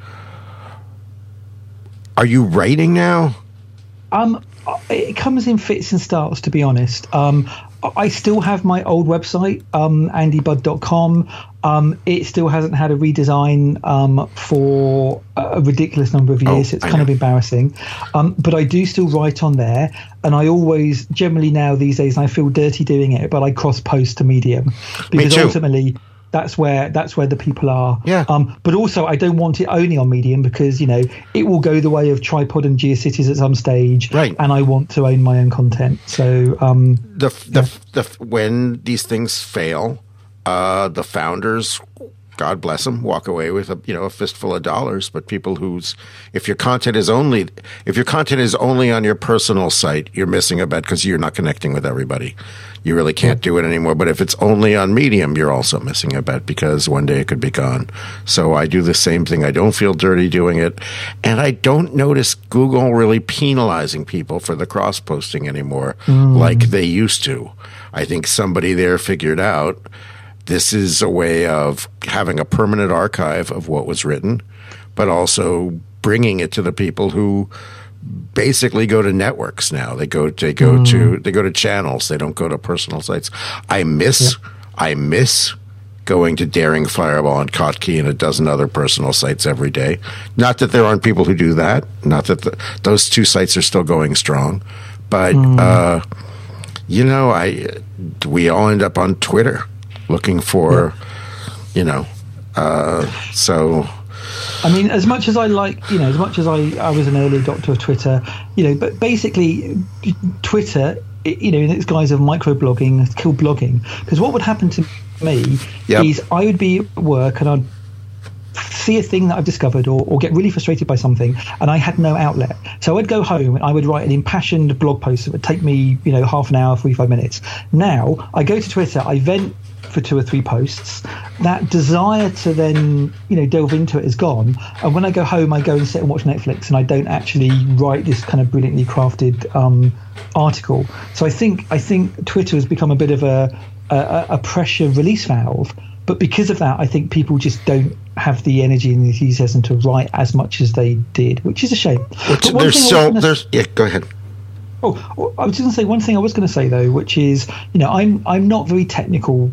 Speaker 1: are you writing now?
Speaker 2: Um. It comes in fits and starts, to be honest. Um, I still have my old website, um, andy bud dot com. Um, it still hasn't had a redesign um, for a ridiculous number of years. Oh, it's kind of embarrassing. Um, but I do still write on there. And I always, generally now these days, and I feel dirty doing it, but I cross-post to Medium. Because ultimately... That's where that's where the people are.
Speaker 1: Yeah.
Speaker 2: Um, but also, I don't want it only on Medium because, you know, it will go the way of Tripod and GeoCities at some stage.
Speaker 1: Right.
Speaker 2: And I want to own my own content. So um,
Speaker 1: the, the, yeah. the when these things fail, uh, the founders, God bless them, walk away with a you know a fistful of dollars. But people whose if your content is only if your content is only on your personal site, you're missing a bet because you're not connecting with everybody. You really can't do it anymore. But if it's only on Medium, you're also missing a bet because one day it could be gone. So I do the same thing. I don't feel dirty doing it. And I don't notice Google really penalizing people for the cross-posting anymore mm. like they used to. I think somebody there figured out this is a way of having a permanent archive of what was written, but also bringing it to the people who basically go to networks now. They go they go mm. to they go to channels. They don't go to personal sites. I miss yeah. I miss going to Daring Fireball and Kottke and a dozen other personal sites every day. Not that there aren't people who do that. Not that the, those two sites are still going strong, but mm. uh, you know, I we all end up on Twitter looking for, yeah. you know, uh, so.
Speaker 2: I mean, as much as I like, you know, as much as I, I was an early adopter of Twitter, you know, but basically Twitter, it, you know, in its guise of microblogging, has killed blogging. Because what would happen to me yep. is I would be at work and I'd see a thing that I've discovered or, or get really frustrated by something and I had no outlet. So I'd go home and I would write an impassioned blog post that would take me, you know, half an hour, forty-five minutes. Now I go to Twitter, I vent for two or three posts. That desire to then, you know, delve into it is gone. And when I go home, I go and sit and watch Netflix and I don't actually write this kind of brilliantly crafted um, article. So I think I think Twitter has become a bit of a, a, a pressure release valve. But because of that, I think people just don't have the energy and the enthusiasm to write as much as they did, which is a shame.
Speaker 1: Which, there's so there's yeah. Go ahead.
Speaker 2: Oh, I was just going to say one thing. I was going to say though, which is, you know, I'm I'm not very technical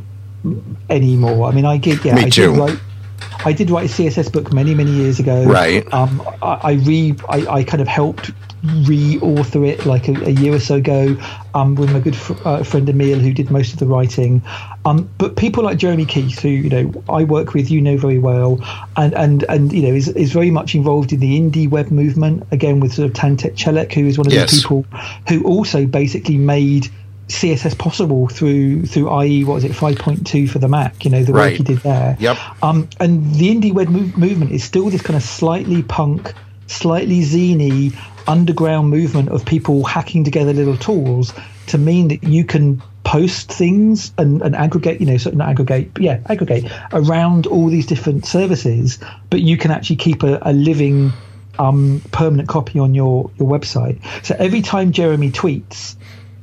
Speaker 2: anymore. I mean, I get yeah.
Speaker 1: Me
Speaker 2: I
Speaker 1: too.
Speaker 2: Did write, I did write a C S S book many many years ago.
Speaker 1: Right.
Speaker 2: Um, I, I re I, I kind of helped re-author it like a, a year or so ago um, with my good fr- uh, friend Emil, who did most of the writing. Um, but people like Jeremy Keith, who you know I work with, you know very well, and and and you know is is very much involved in the indie web movement. Again, with sort of Tantek Chelek, who is one of yes. the people who also basically made C S S possible through through I E what was it five point two for the Mac, you know, the
Speaker 1: right.
Speaker 2: work he did there.
Speaker 1: Yep.
Speaker 2: Um, and the indie web move- movement is still this kind of slightly punk, slightly zany underground movement of people hacking together little tools to mean that you can post things and, and aggregate, you know, sort of not aggregate, but yeah, aggregate around all these different services, but you can actually keep a, a living um, permanent copy on your, your website. So every time Jeremy tweets,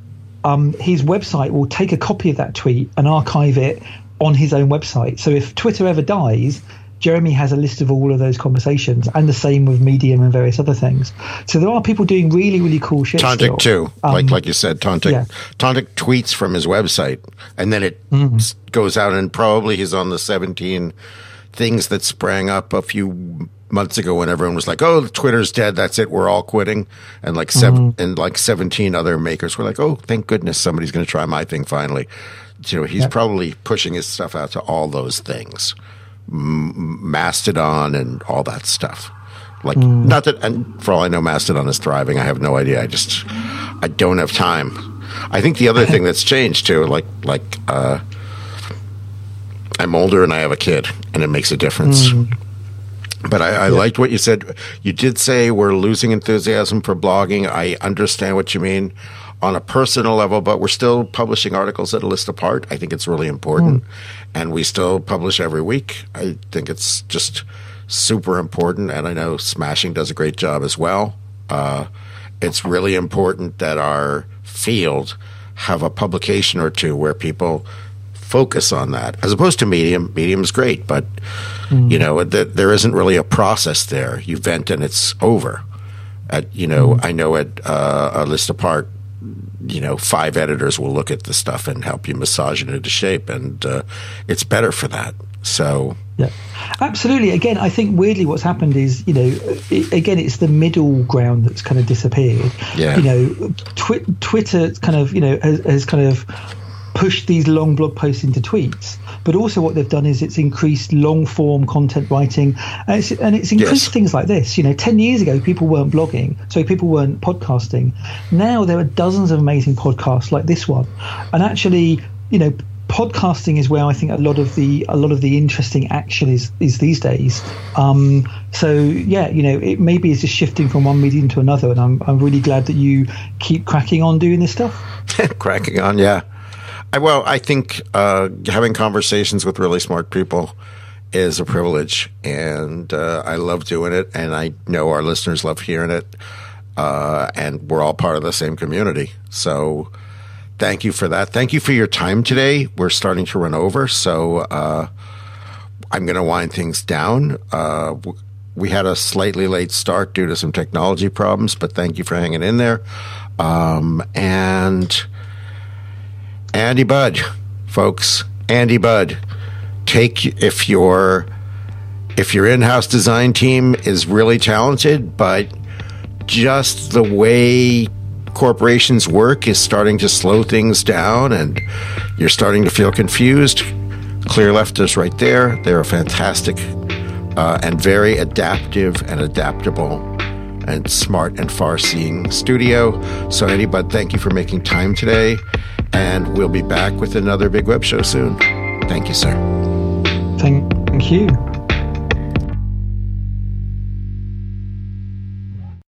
Speaker 2: um, his website will take a copy of that tweet and archive it on his own website. So if Twitter ever dies, Jeremy has a list of all of those conversations, and the same with Medium and various other things. So there are people doing really, really cool shit.
Speaker 1: Tontic
Speaker 2: still.
Speaker 1: too, um, like like you said, Tontic.
Speaker 2: Yeah.
Speaker 1: Tontic tweets from his website, and then it mm. goes out, and probably he's on the seventeen things that sprang up a few months ago when everyone was like, "Oh, Twitter's dead. That's it. We're all quitting." And like seven mm. and like seventeen other makers were like, "Oh, thank goodness somebody's going to try my thing finally." You know, he's yeah. probably pushing his stuff out to all those things. Mastodon and all that stuff. Like, mm. not that, and for all I know, Mastodon is thriving. I have no idea. I just, I don't have time. I think the other thing that's changed too, like, like, uh, I'm older and I have a kid, and it makes a difference. Mm. But I, I yeah. liked what you said. You did say we're losing enthusiasm for blogging. I understand what you mean on a personal level, but we're still publishing articles at A List Apart. I think it's really important. Mm. And we still publish every week. I think it's just super important. And I know Smashing does a great job as well. Uh, it's really important that our field have a publication or two where people focus on that, as opposed to Medium. Medium's great, but mm. you know, th- there isn't really a process there. You vent and it's over. At, you know, mm. I know at uh, A List Apart, you know, five editors will look at the stuff and help you massage it into shape, and uh, it's better for that. So,
Speaker 2: yeah, absolutely. Again, I think weirdly what's happened is, you know, it, again, it's the middle ground that's kind of disappeared.
Speaker 1: Yeah.
Speaker 2: You know, twi- Twitter kind of, you know, has, has kind of pushed these long blog posts into tweets, but also what they've done is it's increased long form content writing, and it's, and it's increased yes. things like this. You know, ten years ago people weren't blogging, so people weren't podcasting. Now there are dozens of amazing podcasts like this one, and actually, you know, podcasting is where I think a lot of the a lot of the interesting action is is these days. Um, so yeah, you know, it maybe is just shifting from one medium to another, and I'm I'm really glad that you keep cracking on doing this stuff.
Speaker 1: cracking on, yeah. I, well, I think uh, having conversations with really smart people is a privilege, and uh, I love doing it, and I know our listeners love hearing it, uh, and we're all part of the same community. So thank you for that. Thank you for your time today. We're starting to run over, so uh, I'm going to wind things down. Uh, we had a slightly late start due to some technology problems, but thank you for hanging in there. Um, and... Andy Budd, folks, Andy Budd. Take if your if your in-house design team is really talented, but just the way corporations work is starting to slow things down, and you're starting to feel confused. Clear Left is right there. They're a fantastic uh, and very adaptive and adaptable and smart and far-seeing studio. So, Andy Budd, thank you for making time today. And we'll be back with another Big Web Show soon. Thank you, sir.
Speaker 2: Thank you.